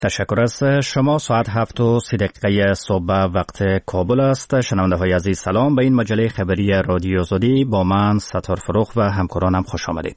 تشکر از شما. ساعت 7:30 صبح وقت کابل است. شنونده های عزیز سلام، به این مجله خبری رادیو آزادی با من ستار فروخ و همکارانم خوش آمدید.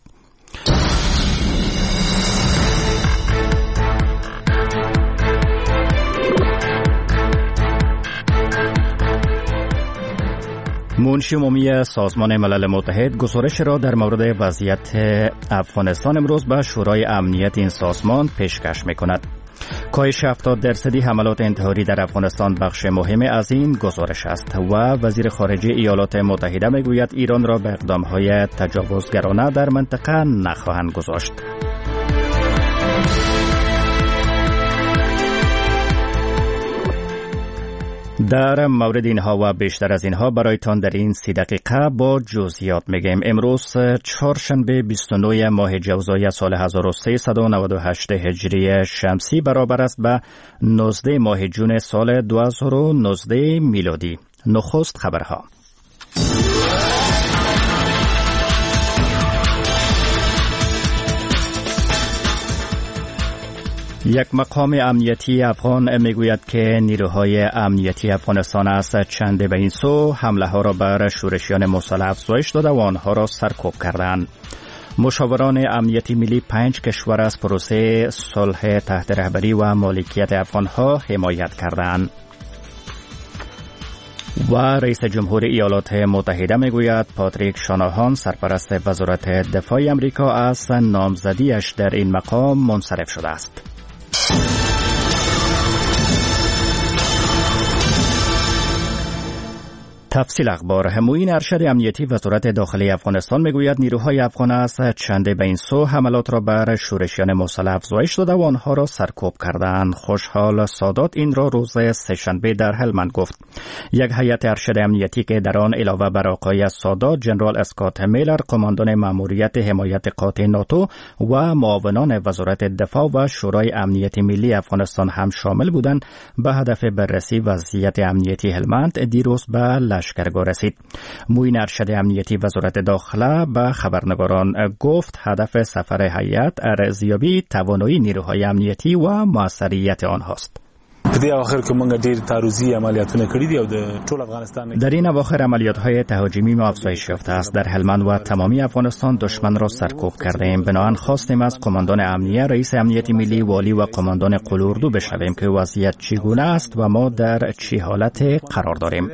منشی عمومی سازمان ملل متحد گزارش را در مورد وضعیت افغانستان امروز به شورای امنیت این سازمان پیشکش می‌کند. کاهش 70% حملات انتحاری در افغانستان بخش مهمی از این گزارش است و وزیر خارجه ایالات متحده میگوید ایران را به اقدام‌های تجاوزگرانه در منطقه نخواهند گذاشت. در مورد اینها و بیشتر از اینها برایتان در این 30 دقیقه با جزئیات میگیم. امروز چهارشنبه 29 ماه جوزای سال 1398 هجری شمسی برابر است به 19 ماه جون سال 2019 میلادی. نخست خبرها. یک مقام امنیتی افغان میگوید که نیروهای امنیتی افغانستان از چند به این سو حمله ها را بر شورشیان مسلح افزایش داده و آنها را سرکوب کردند. مشاوران امنیتی ملی 5 کشور از پروسه صلح تحت رهبری و مالکیت افغانها حمایت کردند. و رئیس جمهور ایالات متحده میگوید پاتریک شاناهان سرپرست وزارت دفاع آمریکا از نامزدیش در این مقام منصرف شده است. تفصیل اخبار. معین ارشد امنیتی وزارت داخلی افغانستان میگوید نیروهای افغان از چند به این سو حملات را بر شورشیان مسلح افزایش داده و آنها را سرکوب کردند. خوشحال سادات این را روز سه‌شنبه در هلمند گفت. یک هیئت ارشد امنیتی که در آن علاوه بر آقای سادات جنرال اسکات میلر قماندان ماموریت حمایت قاطع ناتو و معاونان وزارت دفاع و شورای امنیت ملی افغانستان هم شامل بودند به هدف بررسی وضعیت امنیتی هلمند دیروز به لشکرگاه رسید. معین ارشد امنیتی وزارت داخله به خبرنگاران گفت هدف سفر هیئت ارزیابی توانایی نیروهای امنیتی و موثریت آنهاست. در این اواخر عملیات‌های تهاجمی ما افزایش یافته است. در هلمند و تمامی افغانستان دشمن را سرکوب کردیم. بنابراین خواستیم از قماندان امنیه، رئیس امنیت ملی، والی و قماندان قلوردو بشنویم که وضعیت چگونه است و ما در چه حالت قرار داریم.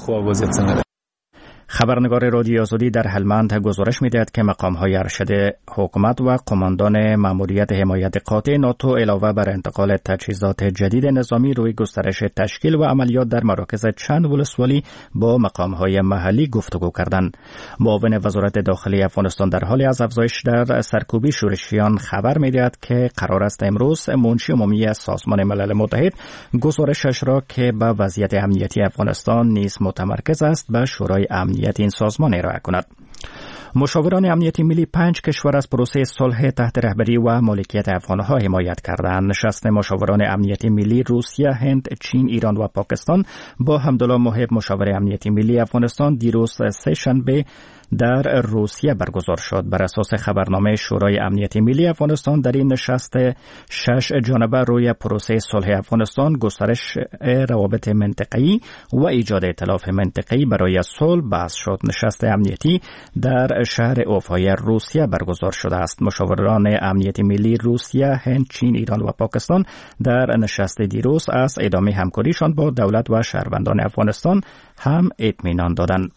خبرنگار رادیو آزادی در هلمند گزارش می‌دهد که مقام‌های ارشد حکومت و قماندان ماموریت حمایت قاطع ناتو علاوه بر انتقال تجهیزات جدید نظامی روی گسترش تشکیل و عملیات در مراکز چند ولسوالی با مقام‌های محلی گفتگو کردند. معاون وزارت داخلی افغانستان در حال از افزایش در سرکوبی شورشیان خبر می‌دهد که قرار است امروز منشی عمومی سازمان ملل متحد گزارشش را که به وضعیت امنیتی افغانستان نیز متمرکز است به شورای امنیت این سازمان ارائه کند. مشاوران امنیتی ملی 5 کشور از پروسه صلح تحت رهبری و مالکیت افغانها حمایت کردند. نشست مشاوران امنیتی ملی روسیه، هند، چین، ایران و پاکستان با حمدالله محب مشاور امنیتی ملی افغانستان دیروز سه‌شنبه در روسیه برگزار شد. بر اساس خبرنامه شورای امنیتی ملی افغانستان در این نشست 6 جانبه روی پروسه صلح افغانستان، گسترش روابط منطقه‌ای و ایجاد ائتلاف منطقه‌ای برای صلح بحث شد. نشست امنیتی در شهر اوفای روسیه برگزار شده است. مشاوران امنیتی ملی روسیه، هند، چین، ایران و پاکستان در نشست دیروز از ادامه همکاریشان با دولت و شهروندان افغانستان هم اطمینان دادند.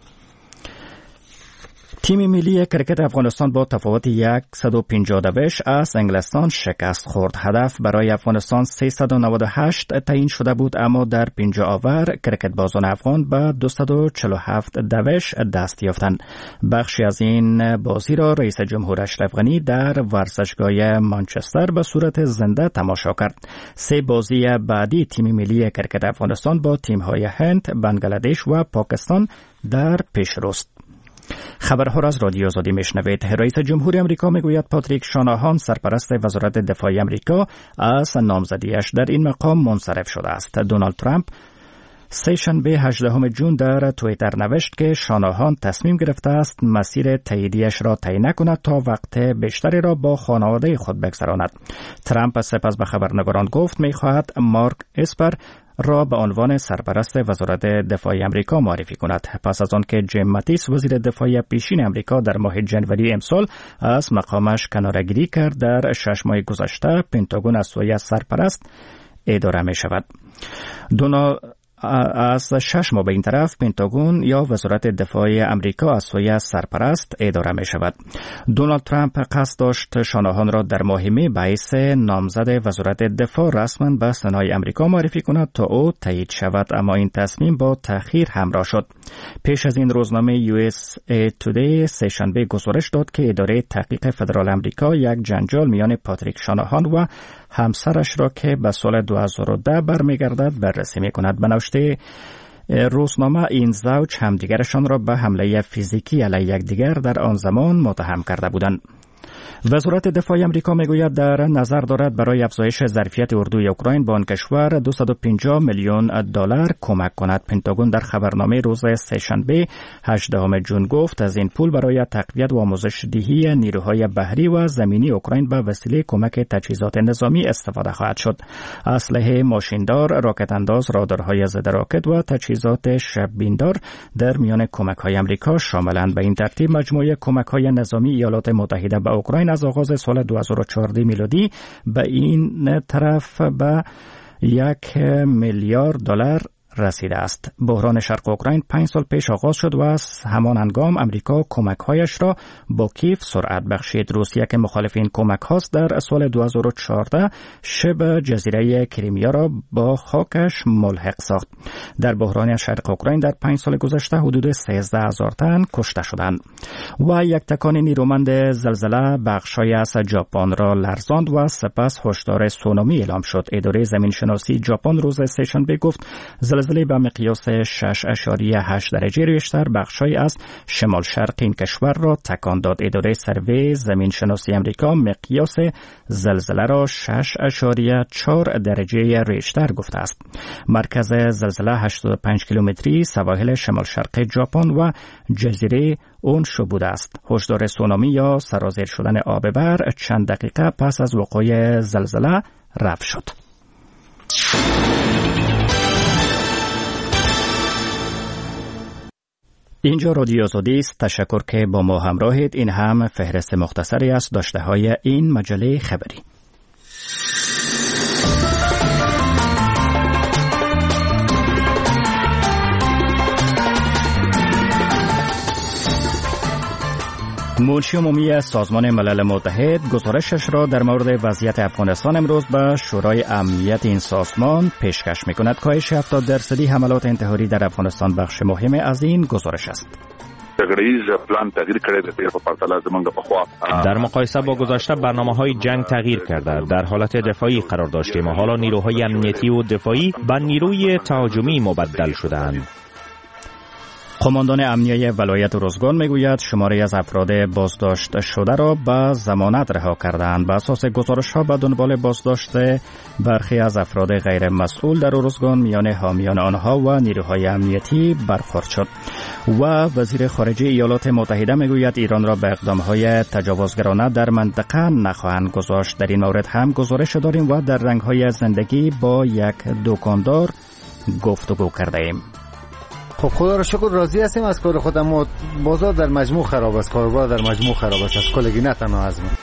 تیم ملی کرکت افغانستان با تفاوت 150 از انگلستان شکست خورد. هدف برای افغانستان 398 تعیین شده بود، اما در 50 آور کرکت بازان افغان به 247 دست یافتند. بخشی از این بازی را رئیس جمهور اشرف غنی در ورزشگاه مانچستر به صورت زنده تماشا کرد. 3 بازی بعدی تیم ملی کرکت افغانستان با تیم‌های هند، بنگلادش و پاکستان در پیشروست. خبرها را از رادیو آزادی میشنوید. رئیس جمهور آمریکا میگوید پاتریک شاناهان سرپرست وزارت دفاع آمریکا از نامزدیش در این مقام منصرف شده است. دونالد ترامپ سه‌شنبه 18 ژوئن در توییتر نوشت که شانهان تصمیم گرفته است مسیر تاییدیش را طی نکند تا وقت بیشتری را با خانواده خود بگذراند. ترامپ سپس به خبرنگاران گفت می‌خواهد مارک اسپر را به عنوان سرپرست وزارت دفاع امریکا معرفی کند. پس از آن که جیم ماتیس وزیر دفاع پیشین امریکا در ماه ژانویه امسال از مقامش کناره‌گیری کرد، در 6 ماه گذشته پنتاگون از سوی سرپرست اداره می شود. از 6 ماه به این طرف پنتاگون یا وزارت دفاع امریکا از سوی سرپرست اداره می شود. دونالد ترامپ قصد داشت شانهان را در ماه می به حیث نامزد وزارت دفاع رسما به سنای امریکا معرفی کند تا او تایید شود، اما این تصمیم با تأخیر همراه شد. پیش از این روزنامه USA Today سه‌شنبه گزارش داد که اداره تحقیق فدرال امریکا یک جنجال میان پاتریک شانهان و همسرش را که به سال 2010 برمیگردد بررسی می‌کند. به نوشته روزنامه این زوج همدیگرشان را به حمله فیزیکی علیه یکدیگر در آن زمان متهم کرده بودند. وزارت دفاع امریکا میگوید در نظر دارد برای افزایش ظرفیت اردوی اوکراین به آن کشور 250 میلیون دلار کمک کند. پنتاگون در خبرنامه روز سه‌شنبه 18 ژوئن گفت از این پول برای تقویت و آموزش دهی نیروهای بحری و زمینی اوکراین به وسیله کمک تجهیزات نظامی استفاده خواهد شد. اسلحه ماشیندار، راکت انداز، رادارهای ضد راکت و تجهیزات شب‌بیندار در میان کمک‌های امریکا شاملند. به این ترتیب مجموعه کمک‌های نظامی ایالات متحده به اوکراین از آغاز سال 2014 میلادی به این طرف به 1 میلیارد دلار رسیده است. بحران شرق اوکراین 5 سال پیش آغاز شد و از همان هنگام امریکا کمک‌هایش را با کیف سرعت بخشید. روسیه که مخالف این کمک هاست در سال 2014 شبه جزیره کریمیا را با خاکش ملحق ساخت. در بحران شرق اوکراین در 5 سال گذشته حدود 13,000 تن کشته شدند. و یک تکان نیرومند زلزله بخش‌هایی از ژاپن را لرزاند و سپس هشدار سونامی اعلام شد. اداره زمین‌شناسی ژاپن روز سه‌شنبه گفت زلزله به مقیاس 6.8 درجه ریشتر بخشی از شمال شرق این کشور را تکان داد. اداره سروی زمین شناسی امریکا مقیاس زلزله را 6.4 درجه ریشتر گفته است. مرکز زلزله 85 کیلومتری سواحل شمال شرق ژاپن و جزیره اونشو بوده است. هشدار سونامی یا سرازیر شدن آب بر چند دقیقه پس از وقوع زلزله رفع شد. اینجا رادیو آزادی است. تشکر که با ما همراهید. این هم فهرست مختصری از داشته‌های این مجله خبری. منشی عمومی سازمان ملل متحد گزارشش را در مورد وضعیت افغانستان امروز به شورای امنیت این سازمان پیشکش می‌کند. کاهش 70% حملات انتحاری در افغانستان بخش مهم از این گزارش است. در مقایسه با گذشته برنامه‌های جنگ تغییر کرده. در حالت دفاعی قرار داشتیم و حالا نیروهای امنیتی و دفاعی به نیروی تهاجمی مبدل شدند. قماندان امنیه ولایت روزگان میگوید شماری از افراد بازداشت شده را به ضمانت رها کردند. به اساس گزارش‌ها به دنبال بازداشت برخی از افراد غیر مسئول در روزگان میان حامیان آنها و نیروهای امنیتی برخورد شد. و وزیر خارجه ایالات متحده میگوید ایران را به اقدام‌های تجاوزگرانه در منطقه نخواهند گذاشت. در این مورد هم گزارش داریم و در رنگ‌های زندگی با یک دکاندار گفتگو کردیم. خب خدا را شکر راضی هستیم از کار خود، اما بازار در مجموع خراب است، کاروبار در مجموع خراب است، از کلگی نه تنها از ما.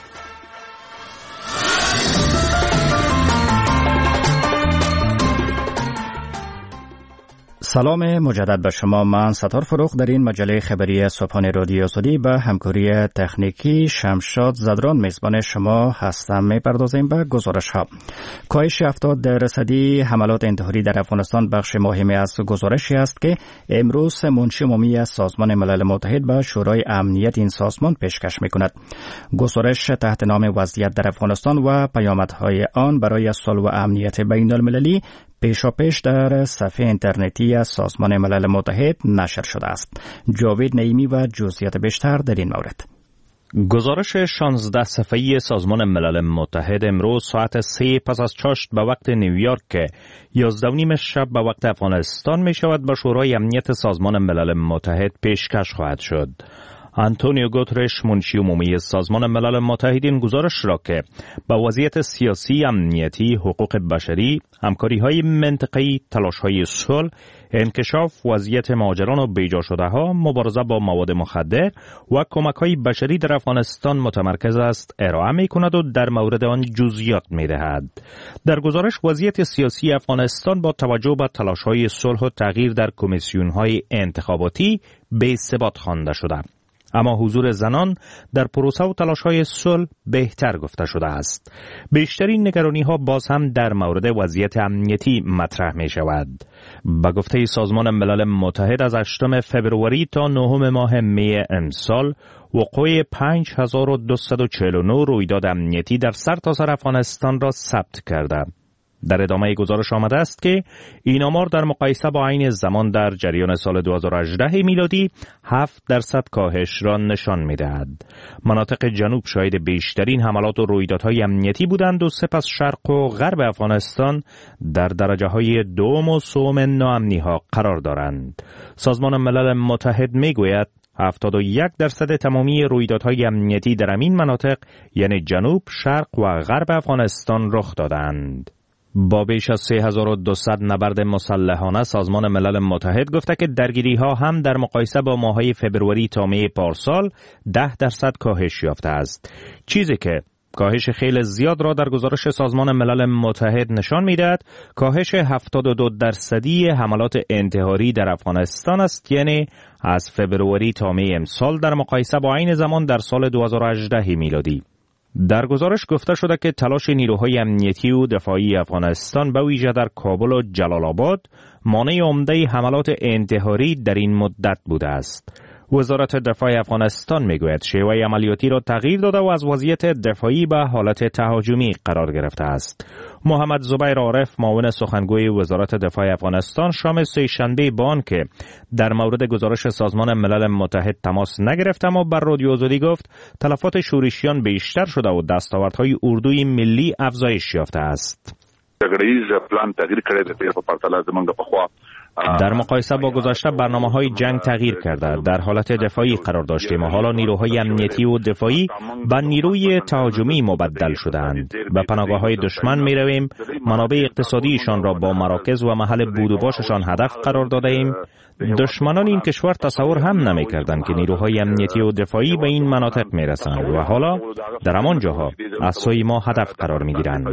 سلام مجدد به شما. من ستار فروخ در این مجله خبری صبحانه رادیو آزادی به همکاری تکنیکی شمشاد زدران میزبان شما هستم. میپردازیم به گزارش ها. کاهش 70% حملات انتحاری در افغانستان بخش مهمی از گزارشی است که امروز منشی عمومی سازمان ملل متحد به شورای امنیت این سازمان پیشکش میکند. گزارش تحت نام وضعیت در افغانستان و پیامدهای آن برای صلح و امنیت بین المللی پیشاپیش در صفحه اینترنتی از سازمان ملل متحد نشر شده است. جاوید نعیمی و جزئیات بیشتر در این مورد. گزارش 16 صفحه‌ای سازمان ملل متحد امروز ساعت 3 پس از چاشت به وقت نیویورک که 11:30 شب به وقت افغانستان می شود به شورای امنیت سازمان ملل متحد پیشکش خواهد شد. آنتونیو گوترش منشی عمومی سازمان ملل متحد این گزارش را که با وضعیت سیاسی، امنیتی، حقوق بشری، همکاری‌های منطقه‌ای، تلاش‌های صلح، انکشاف وضعیت مهاجران و بیجا شده‌ها، مبارزه با مواد مخدر و کمک‌های بشری در افغانستان متمرکز است ارائه می‌کند و در مورد آن جزئیات می‌دهد. در گزارش وضعیت سیاسی افغانستان با توجه به تلاش‌های صلح و تغییر در کمیسیون‌های انتخاباتی به ثبات خوانده شده. اما حضور زنان در پروسه و تلاش‌های صلح بهتر گفته شده است. بیشترین نگرانی‌ها باز هم در مورد وضعیت امنیتی مطرح می‌شود. به گفته سازمان ملل متحد از 8 فبروری تا 9 ماه می امسال وقوع 5249 رویداد امنیتی در سرتاسر افغانستان را ثبت کرده. در ادامه گزارش آمده است که این آمار در مقایسه با عین زمان در جریان سال 2018 میلادی 7% کاهش را نشان می‌دهد. مناطق جنوب شاهد بیشترین حملات و رویدادهای امنیتی بودند و سپس شرق و غرب افغانستان در درجه‌های دوم و سوم ناامنی‌ها قرار دارند. سازمان ملل متحد می‌گوید 71% تمامی رویدادهای امنیتی در این مناطق یعنی جنوب، شرق و غرب افغانستان رخ دادند. با بیش از 3200 نبرد مسلحانه سازمان ملل متحد گفته که درگیری‌ها هم در مقایسه با ماه‌های فبروری تا می پارسال 10% کاهش یافته است. چیزی که کاهش خیلی زیاد را در گزارش سازمان ملل متحد نشان می‌دهد. کاهش 72% حملات انتحاری در افغانستان است، یعنی از فبروری تا می امسال در مقایسه با عین زمان در سال 2018 میلادی. در گزارش گفته شده که تلاش نیروهای امنیتی و دفاعی افغانستان به ویژه در کابل و جلال آباد مانع عمده حملات انتحاری در این مدت بوده است. وزارت دفاع افغانستان میگوید شیوه عملیاتی را تغییر داده و از وضعیت دفاعی به حالت تهاجمی قرار گرفته است. محمد زبیر عارف معاون سخنگوی وزارت دفاع افغانستان شام سه‌شنبه بان که در مورد گزارش سازمان ملل متحد تماس نگرفت اما بر رادیو آزادی گفت تلفات شورشیان بیشتر شده و دستاوردهای اردوی ملی افزایش یافته است. در مقایسه با گذشته برنامه‌های جنگ تغییر کرده. در حالت دفاعی قرار داشتیم و حالا نیروهای امنیتی و دفاعی به نیروی تهاجمی مبدل شدند. به پناهگاه‌های دشمن می‌رویم، منابع اقتصادیشان را با مراکز و محل بود و باششان هدف قرار داده‌ایم. دشمنان این کشور تصور هم نمی‌کردند که نیروهای امنیتی و دفاعی به این مناطق می‌رسند و حالا در همان جاها از سوی ما هدف قرار می‌گیرند.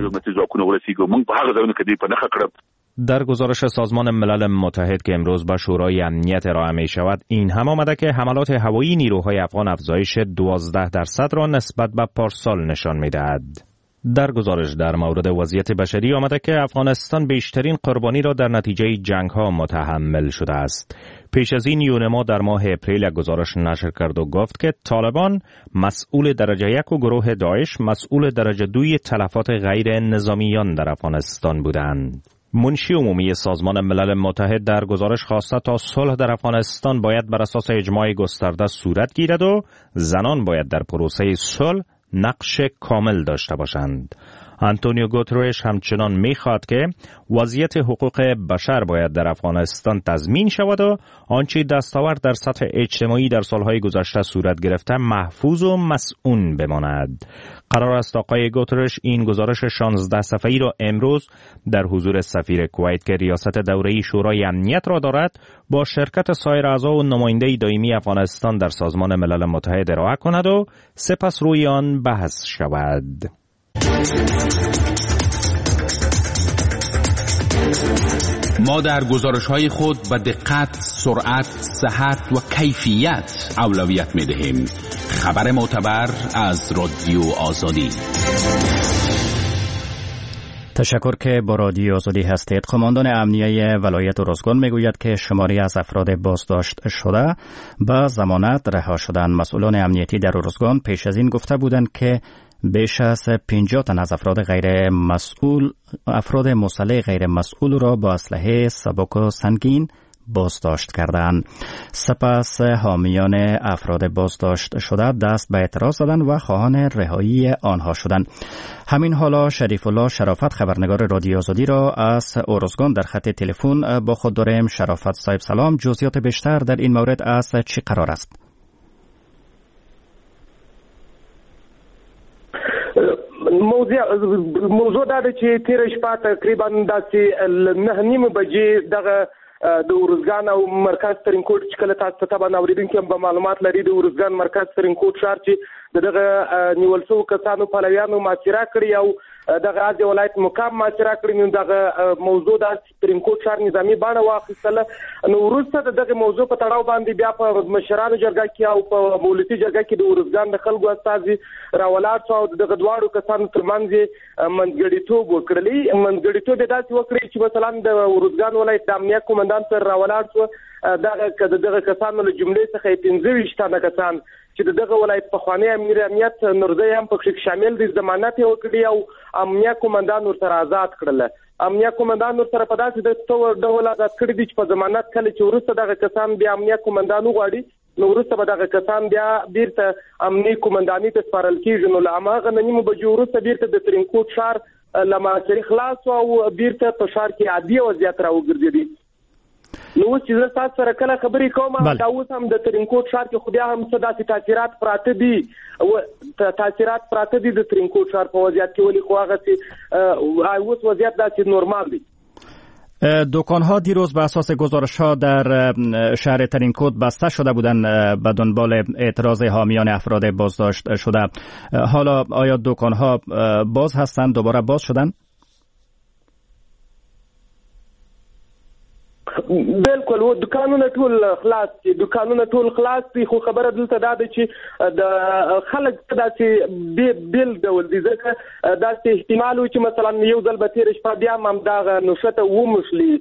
در گزارش سازمان ملل متحد که امروز به شورای امنیت ارائه می شود این هم آمده که حملات هوایی نیروهای افغان افزایش 12% را نسبت به پارسال نشان می دهد. در گزارش در مورد وضعیت بشری آمده که افغانستان بیشترین قربانی را در نتیجه جنگ ها متحمل شده است. پیش از این یونما در ماه اپریل گزارش نشر کرد و گفت که طالبان مسئول درجه 1 و گروه داعش مسئول درجه 2 تلفات غیر نظامیان در افغانستان بودند. منشی عمومی سازمان ملل متحد در گزارش خواسته تا صلح در افغانستان باید بر اساس اجماع گسترده صورت گیرد و زنان باید در پروسه صلح نقش کامل داشته باشند. آنتونیو گوترش همچنان می‌خواهد که وضعیت حقوق بشر باید در افغانستان تضمین شود و آنچه دستاورد در سطح اجتماعی در سالهای گذشته صورت گرفته محفوظ و مسئول بماند. قرار است آقای گوترش این گزارش 16 صفحه‌ای را امروز در حضور سفیر کویت که ریاست دوره‌ای شورای امنیت را دارد با شرکت سایر اعضا و نماینده دائمی افغانستان در سازمان ملل متحد ارائه کند و سپس روی آن بحث شود. ما در گزارش‌های خود به دقت، سرعت، صحت و کیفیت اولویت می‌دهیم. خبر معتبر از رادیو آزادی. تشکر که با رادیو آزادی هستید. قماندان امنیه ولایت ارزگان میگوید که شماری از افراد بازداشت شده با ضمانت رها شدند. مسئولان امنیتی در ارزگان پیش از این گفته بودند که بیش از 50 تن از افراد مسلح غیر مسئول را با اسلحه سبک و سنگین بازداشت کردند. سپس حامیان افراد بازداشت شده دست به اعتراض زدند و خواهان رهایی آنها شدند. همین حالا شریف الله شرافت خبرنگار رادیو آزادی را از ارزگان در خط تلفن با خود داریم. شرافت صاحب سلام، جزئیات بیشتر در این مورد از چی قرار است؟ موضوع دا ده چې تیر شپه تقریبا داسې 9:30 بجې دغه د ورزګان او مرکز ترینکوټ چې کله تاسو ته باندې اوریدونکو به معلومات لري، د ورزګان مرکز ترینکوټ ښار چې دغه نیول شوو کسانو پلویانو محاصره کړی او دغه از ولایت مقام محاصره کړی. نو دغه موضوع د ترینکوټ ښار نظامی بڼه واخیستله. نو وروسته دغه موضوع په تړاو باندې بیا په مشرانو جرګه کې او په مولتي جرګه کې د ورزګان د خلکو استازي راولاړ شو او دغه دواړو کسانو ترمنځ منځګړیتوب وکړلی. منځګړیتوب داسې وکړي چې مثلا د ورزګان ولایت د امنیت قومندان سره راولاړ شو، دغه کسانو له جملې څخه 25 تنه کسان چې دغه ولایت په خوانی امنیت نورزی هم پکې شامل دي ضمانت وکړي او امنیت قومندان ورته آزاد کړل. امنیت قومندان ورته په داسې ډول آزاد کړی دي چې په ضمانت کله چې ورسته دغه کسان بیا امنیت قومندان وغواړي نو ورسته به دغه کسان بیا بیرته امنیت قومنداني ته سپارل کیږي. نو هغه 9:30 بجې ورسته بیرته د ترینکوټ ښار لمحاصرې خلاص او بیرته په ښار کې عادي وضعیت راوګرځېدی. نو اوس چې زه تاسو سره کله خبرې کوم دا اوس هم د ترینکوټ ښار کې خو بیا هم څه داسې تاثیرات پراته دي د ترینکوټ ښار په وضعیت کې، ولی خو هغسې اوس وضعیت داسې نورمال دی. دکان‌ها دیروز به اساس گزارش‌ها در شهر ترینکوت بسته شده بودند به دنبال اعتراض حامیان افراد بازداشت شده. حالا آیا دکان‌ها باز هستند؟ دوباره باز شدند؟ بالکل دکانونه ټول خلاص دي، خو خبره دلته دا ده چې د خلک داسې بیل ډول دي، ځکه داسې احتمال و چې مثلا یو ځل به تېره شپه بیا هم همدغه نښته وموښلي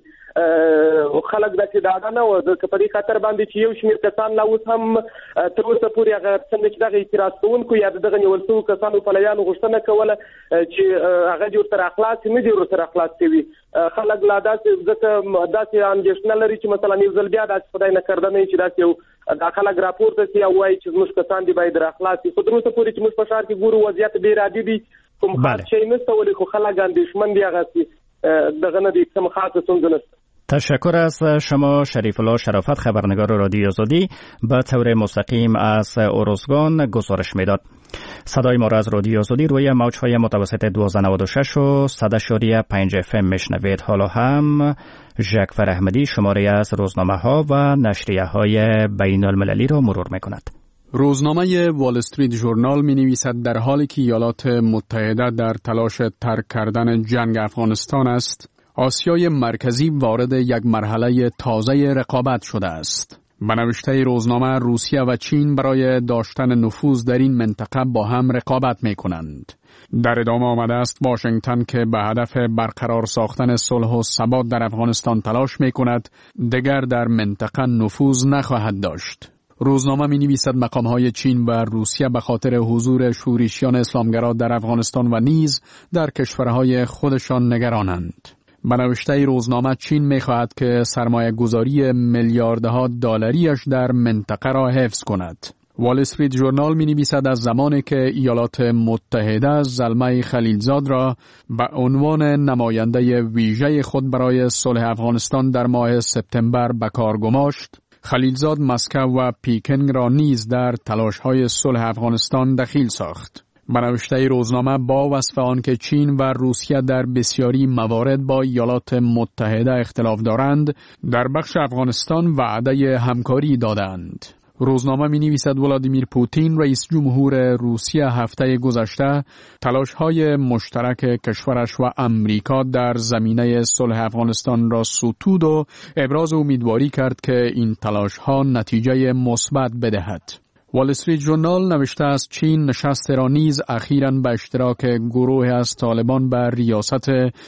خلک داسې ډاډه نه وو، ځکه په دې خاطر باندې چې یو شمېر کسان لا اوس هم تر اوسه پورې هغه څنګه چې دغه اعتراض کوونکو یا دغه نیول شوو کسانو پلویانو غوښتنه کوله چې هغه دې ورسره خلاص نه دي ورسره خلاص شوي. خلک لا داسې اندېښنه لري چې مثلا یو ځل بیا داسې خدای نه کرده نه چې داسې یو دا خلک راپورته شي او وایي چې زموږ کسان دي باید راخلاص شي. خو تر اوسه پورې چې موږ په ښار کې ګورو وضعیت ډېر عادي دی، کوم خاص شی نشته، ولې خو خلک اندېښمن دي، هغسې دغه نه دي، کوم خاصه ستونزه نشته. تشکر از شما شریف الله شرافت خبرنگار رادیو آزادی به طور مستقیم از ارزگان گزارش میداد. صدای ما را از رادیو آزادی روی موج‌های متوسط 1296 و 100.5 FM میشنوید. حالا هم ژکفر احمدی شماره از روزنامه‌ها و نشریه‌های بین المللی را مرور می‌کند. روزنامه وال استریت ژورنال می‌نویسد در حالی که ایالات متحده در تلاش ترک کردن جنگ افغانستان است، آسیای مرکزی وارد یک مرحله تازه رقابت شده است. به نوشته روزنامه روسیه و چین برای داشتن نفوذ در این منطقه با هم رقابت می کنند. در ادامه آمده است واشنگتن که به هدف برقرار ساختن صلح و ثبات در افغانستان تلاش می کند، دیگر در منطقه نفوذ نخواهد داشت. روزنامه می نویسد مقامهای چین و روسیه به خاطر حضور شورشیان اسلامگرا در افغانستان و نیز در کشورهای خودشان نگرانند. به نوشته روزنامه چین می‌خواهد که سرمایه گذاری میلیاردها دلاریش در منطقه را حفظ کند. وال استریت ژورنال می‌نویسد از زمانی که ایالات متحده زلمه خلیلزاد را به عنوان نماینده ویژه خود برای صلح افغانستان در ماه سپتامبر به کار گماشت، خلیلزاد مسکو و پیکینگ را نیز در تلاش‌های صلح افغانستان دخیل ساخت. به نوشته روزنامه با وصف آن که چین و روسیه در بسیاری موارد با ایالات متحده اختلاف دارند، در بخش افغانستان وعده همکاری دادند. روزنامه می نویسد ولادیمیر پوتین رئیس جمهور روسیه هفته گذشته تلاش‌های مشترک کشورش و امریکا در زمینه صلح افغانستان را ستود و ابراز امیدواری کرد که این تلاش‌ها نتیجه مثبت بدهد. وال استریت ژورنال نوشته است چین نشست را نیز اخیراً به اشتراک گروه از طالبان به ریاست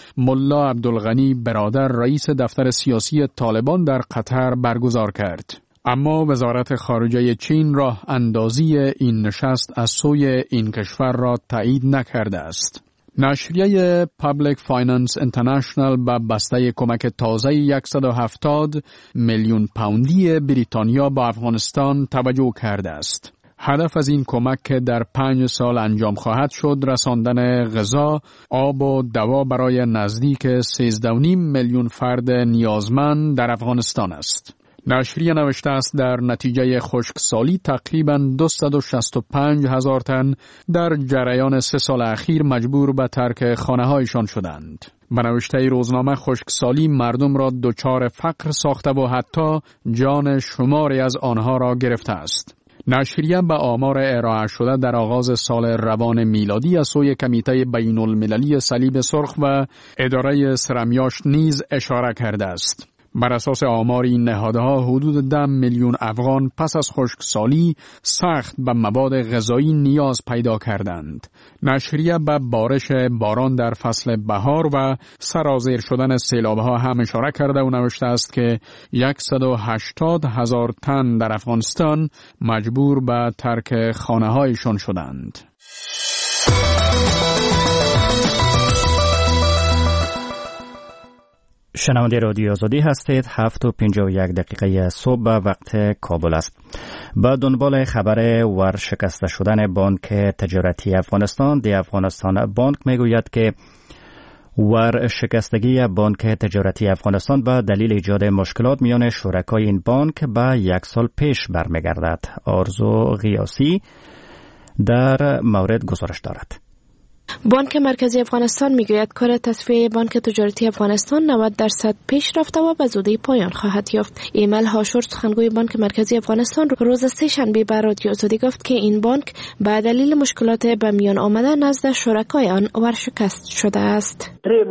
ملا عبدالغنی برادر رئیس دفتر سیاسی طالبان در قطر برگزار کرد. اما وزارت خارجه چین راه اندازی این نشست از سوی این کشور را تایید نکرده است. نشریه پابلیک فایننس اینترنشنال به بسته کمک تازه 170 میلیون پوندی بریتانیا به افغانستان توجه کرده است. هدف از این کمک که در 5 سال انجام خواهد شد رساندن غذا، آب و دوا برای نزدیک 13.5 میلیون فرد نیازمند در افغانستان است. نشریه نوشته است در نتیجه خشکسالی تقریباً 265,000 تن در جریان 3 سال اخیر مجبور به ترک خانه‌هایشان شدند. به نوشته روزنامه خشکسالی مردم را دچار فقر ساخته و حتی جان شماری از آنها را گرفته است. نشریه به آمار ارائه شده در آغاز سال روان میلادی از سوی کمیته بین المللی صلیب سرخ و اداره سرمیاش نیز اشاره کرده است. بر اساس آمار این نهادها حدود 10 میلیون افغان پس از خشکسالی سخت به مواد غذایی نیاز پیدا کردند. نشریه به بارش باران در فصل بهار و سرازیر شدن سیلابها هم اشاره کرده و نوشته است که 180,000 تن در افغانستان مجبور به ترک خانه‌هایشان شدند. شنونده رادیو آزادی هستید. 7:51 صبح به وقت کابل است. با دنبال خبر ورشکسته شدن بانک تجارتی افغانستان، دی افغانستان بانک میگوید که ورشکستگی بانک تجارتی افغانستان به دلیل ایجاد مشکلات میان شرکای این بانک به 1 سال پیش برمیگردد. آرزو غیاسی در مورد گزارش دارد. بانک مرکزی افغانستان میگوید کار تصفیه بانک تجارتی افغانستان 90% پیش رفته و به زودی پایان خواهد یافت. ایمل هاشور سخنگوی بانک مرکزی افغانستان روز سه‌شنبه به رادیو آزادی گفت که این بانک به دلیل مشکلات به میان آمده نزد شرکای آن ورشکست شده است.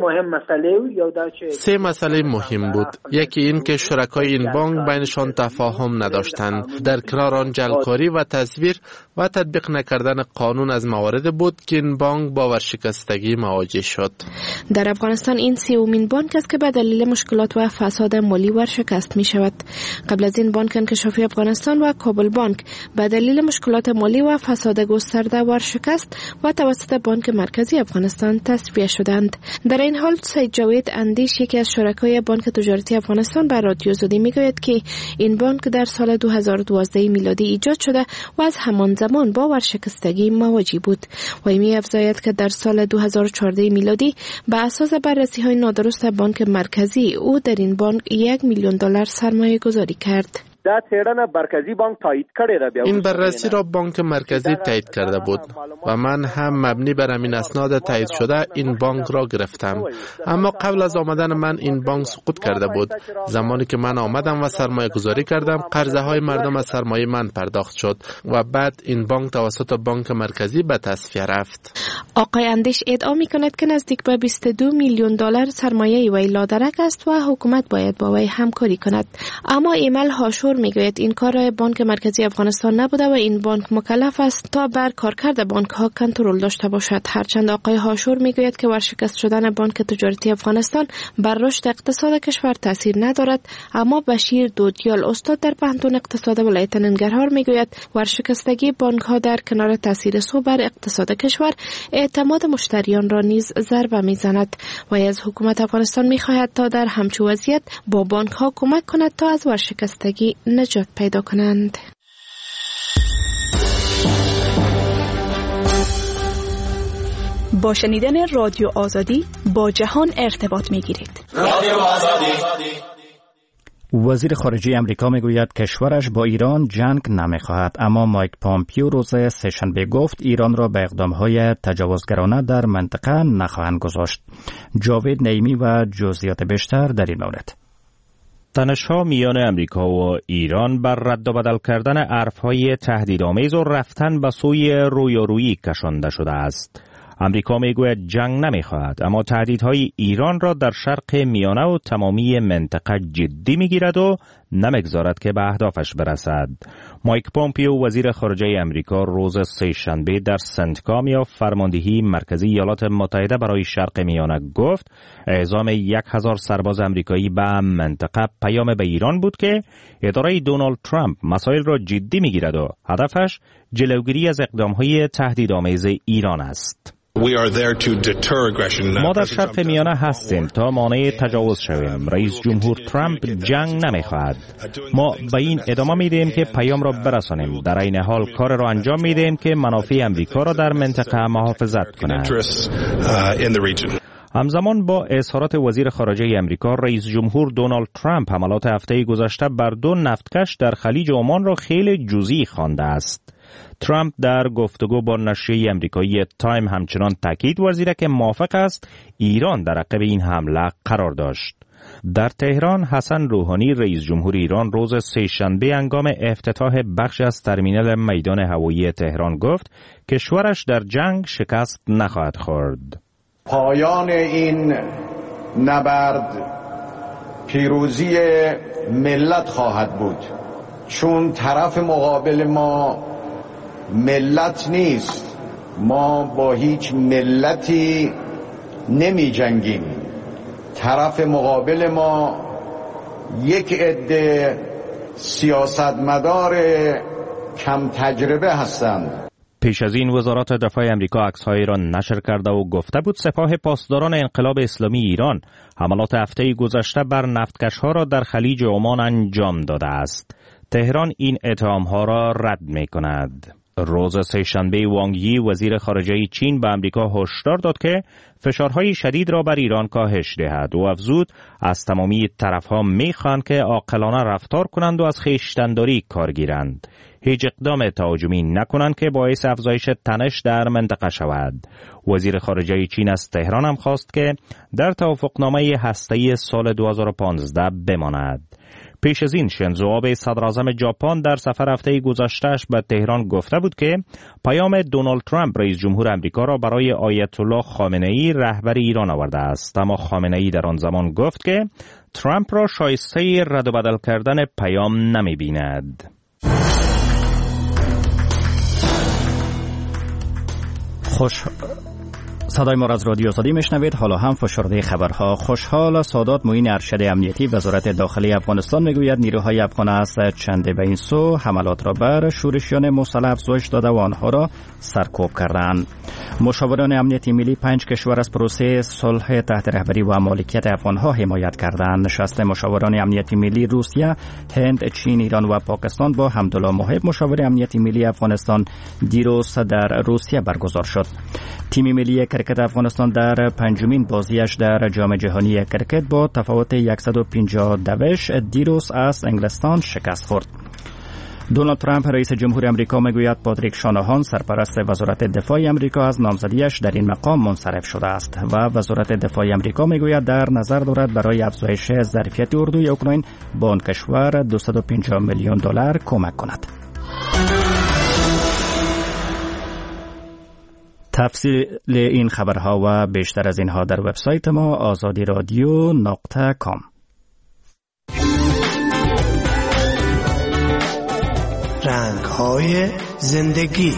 3 مسئله مهم بود. یکی این که شرکای این بانک بینشان تفاهم نداشتند. در کنار آن جعلکاری و تصویر و تطبیق نکردن قانون از موارد بود که این بانک با ورشکستگی مواجه شد. در افغانستان این 3مین بانک است که به دلیل مشکلات و فساد مالی ورشکست می شود. قبل از این بانک انکشافی افغانستان و کابل بانک به دلیل مشکلات مالی و فساد گسترده ورشکست و توسط بانک مرکزی افغانستان تصفیه شدند. در این حال سید جاوید اندیش یکی از شرکای بانک تجارتی افغانستان به رادیو آزادی میگوید که این بانک در سال 2012 میلادی ایجاد شده و از همان زمان با ورشکستگی مواجه بود و می افزاید که در سال 2014 میلادی به اساس بررسی‌های نادرست بانک مرکزی او در این بانک $1 میلیون سرمایه گذاری کرد. این بررسی را بانک مرکزی تایید کرده بود و من هم مبنی بر همین اسناد تایید شده این بانک را گرفتم. اما قبل از آمدن من این بانک سقوط کرده بود. زمانی که من آمدم و سرمایه گذاری کردم قرضه های مردم از سرمایه من پرداخت شد و بعد این بانک توسط بانک مرکزی به تصفیه رفت. آقای اندیش ادعا می کند که نزدیک به $22 میلیون سرمایه وی لادرک است و حکومت باید با وی همکاری کند. اما ایمل هاشور میگوید این کار بانک مرکزی افغانستان نبوده و این بانک مکلف است تا بر کارکرد بانک ها کنترل داشته باشد. هرچند آقای هاشور میگوید که ورشکست شدن بانک تجارتی افغانستان بر رشد اقتصاد کشور تاثیر ندارد، اما بشیر دودیال استاد در پوهنتون اقتصاد ولایت ننگرهار میگوید ورشکستگی بانک ها در کنار تاثیر سو بر اقتصاد کشور اعتماد مشتریان را نیز ضربه میزند و از حکومت افغانستان میخواهد تا در همچو وضعیت با بانک ها کمک کند تا از ورشکستگی نجات پیدا کنند. با شنیدن رادیو آزادی با جهان ارتباط میگیرید. رادیو آزادی. وزیر خارجه امریکا میگوید کشورش با ایران جنگ نمیخواهد، اما مایک پامپیو روز سه‌شنبه گفت ایران را به اقدامهای تجاوزگرانه در منطقه نخواهند گذاشت. جاوید نعیمی و جزئیات بیشتر در این مورد. تنش‌ها میان امریکا و ایران بر رد و بدل کردن حرف‌های تهدیدآمیز و رفتن به سوی رویارویی کشانده شده است. امریکا میگوید جنگ نمیخواهد، اما تهدیدهای ایران را در شرق میانه و تمامی منطقه جدی میگیرد و نمیگذارد که به اهدافش برسد. مایک پامپیو وزیر خارجه امریکا روز سه‌شنبه در سنت کامیا فرماندهی مرکزی ایالات متحده برای شرق میانه گفت اعزام 1000 سرباز امریکایی به منطقه پیام به ایران بود که اداره دونالد ترامپ مسائل را جدی میگیرد و هدفش جلوگیری از اقدامهای تهدیدآمیز ایران است. ما در شرق میانه هستیم تا مانع تجاوز شویم. رئیس جمهور ترامپ جنگ نمیخواهد. ما به این ادامه میدیم که پیام را برسانیم. در این حال کار را انجام میدیم که منافع امریکا را در منطقه محافظت کند. همزمان با اظهارات وزیر خارجه امریکا، رئیس جمهور دونالد ترامپ حملات هفته گذشته بر 2 نفتکش در خلیج عمان را خیلی جزئی خوانده است. ترامپ در گفتگو با نشریه امریکایی تایم همچنان تاکید ورزیده که موافق است ایران در عقب این حمله قرار داشت. در تهران، حسن روحانی رئیس جمهور ایران روز سه‌شنبه هنگام افتتاح بخش از ترمینال میدان هوایی تهران گفت کشورش در جنگ شکست نخواهد خورد. پایان این نبرد پیروزی ملت خواهد بود، چون طرف مقابل ما ملت نیست. ما با هیچ ملتی نمی جنگیم. طرف مقابل ما یک عده سیاستمدار کم تجربه هستند. پیش از این وزارت دفاع امریکا عکس‌هایی را نشر کرده و گفته بود سپاه پاسداران انقلاب اسلامی ایران حملات هفته گذشته بر نفتکش‌ها را در خلیج عمان انجام داده است. تهران این اتهام‌ها را رد می‌کند. روز سه‌شنبه وانگ یی وزیر خارجه چین به امریکا هشدار داد که فشارهای شدید را بر ایران کاهش دهد و افزود از تمامی طرف‌ها می‌خواهند که عاقلانه رفتار کنند و از خویشتن‌داری کار گیرند. هیچ اقدام تهاجمی نکنند که باعث افزایش تنش در منطقه شود. وزیر خارجه چین از تهران هم خواست که در توافقنامه هسته‌ای سال 2015 بماند. پیش از این شینزو آبه صدراعظم ژاپن در سفر هفته گذشته‌اش به تهران گفته بود که پیام دونالد ترامپ رئیس جمهور امریکا را برای آیت الله خامنه‌ای رهبر ایران آورده است، اما خامنه‌ای در آن زمان گفت که ترامپ را شایسته رد و بدل کردن پیام نمی‌بیند. صدای ما از رادیو آزادی میشنوید. حالا هم فشرده خبرها. خوشحال سادات معین ارشد امنیتی وزارت داخلی افغانستان میگوید نیروهای افغان از چند به این سو حملات را بر شورشیان مسلح افزایش داده و آنها را سرکوب کردند. مشاوران امنیتی ملی 5 کشور از پروسه صلح تحت رهبری و مالکیت افغانها حمایت کردند. نشست مشاوران امنیتی ملی روسیه، هند، چین، ایران و پاکستان با حمدالله محب مشاور امنیتی ملی افغانستان دیروز در روسیه برگزار شد. تیم ملی کرکت افغانستان در 5مین بازیش در جام جهانی کرکت با تفاوت 152 دیروز از انگلستان شکست خورد. دونالد ترامپ رئیس جمهور امریکا میگوید پاتریک شاناهان سرپرست وزارت دفاع امریکا از نامزدیش در این مقام منصرف شده است و وزارت دفاع امریکا میگوید در نظر دارد برای افزایش ظرفیت اردوی اوکراین به آن کشور $250 میلیون کمک کند. تفصیل این خبرها و بیشتر از اینها در وبسایت ما azadiradio.com. رنگ‌های زندگی.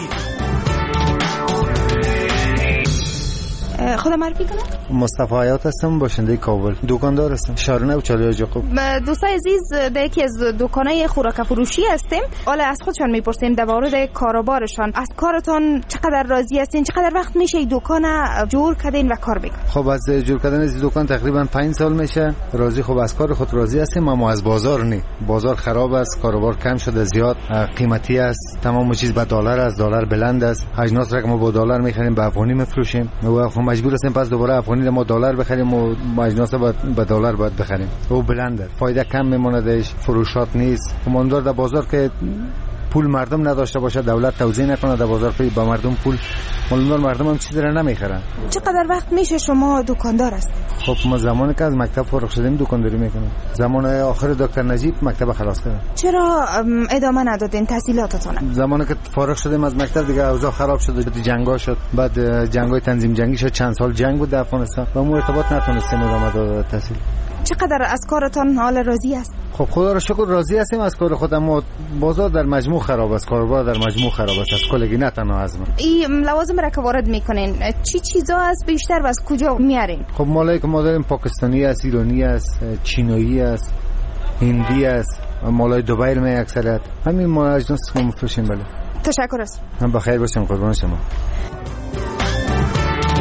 خودم معرفی کنم؟ مصطفی حیات هستم، باشنده کابل، دکاندار هستم، شارنه و چاله جاکوب. دوستای عزیز، در یکی از دکانای خوراک فروشی هستیم. حالا از خودشان میپرسیم در مورد کاروبارشان، از کارتون چقدر راضی هستین؟ چقدر وقت میشه این دکان جور کردین و کار بکنین؟ خب از جور کردن این دکان تقریبا 5 سال میشه. راضی، خب از کار خود راضی هستیم، اما از بازار نه. بازار خراب است، کاروبار کم شده، زیاد قیمتی است، تمام چیز به دلار است، دلار بلند است، اجناس را که ما با دلار میخریم به افغانی میفروشیم و خب مجبور هستیم پس دوباره افغانی ما دلار بخریم و اجناس به دلار باید بخریم. او بلنده، فایده کم میموندش، فروشات نیست. ماندار در بازار که پول مردم نداشته باشه، دولت توزیع نکنه در بازار به مردم پول، مردم هم چیزی را نمیخرن. چقدر وقت میشه شما دکاندار هستید؟ خب ما زمانی که از مکتب فارغ شدیم دکانداری میکنیم. زمان آخر دکتر نجیب مکتب خلاص کردم. چرا ادامه ندادین تحصیلاتتون؟ زمانی که فارغ شدیم از مکتب دیگه اوضاع خراب شد، جنگا شد، بعد جنگای تنظیم جنگی شد، چند سال جنگ بود در افغانستان و ما ارتباط نتونستیم ادامه داد تحصیل. چقدر از کارتون حال راضی است؟ خب خدا را شکر راضی هستیم از کار خود، اما بازار در مجموع خراب است، کاروبار در مجموع خراب است، از کلگی نه تنها از من. این لوازم را که وارد میکنین چی چیزا از بیشتر و از کجا میارین؟ خب مالایی که ما داریم پاکستانی است، ایرانی است، چینایی است، هندی است، مالای دبی می اکثریت همین ما اجناس که میفروشیم. بله تشکر است. من بخیر باشم، قربان شما.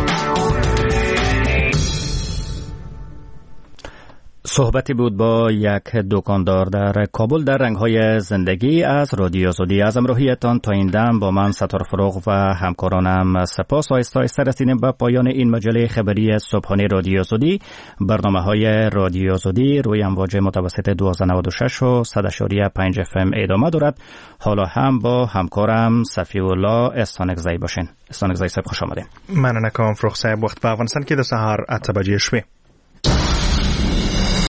صحبتی بود با یک دکاندار در کابل در رنگ‌های زندگی از رادیو آزادی. از همراهیتان تا این دم با من ستار فروغ و همکارانم سپاس. آهسته آهسته رسیدیم به پایان این مجله خبری صبحانه رادیو آزادی. برنامه‌های رادیو آزادی روی امواج متوسط 1296 و 100.5 FM ادامه دارد. حالا هم با همکارم صفی‌الله استانکزی باشین. استانکزی صاحب خوش آمدین. من نکام فروغ صاحب، وقت په افغانستان کې د سهار 8 بجې شوې.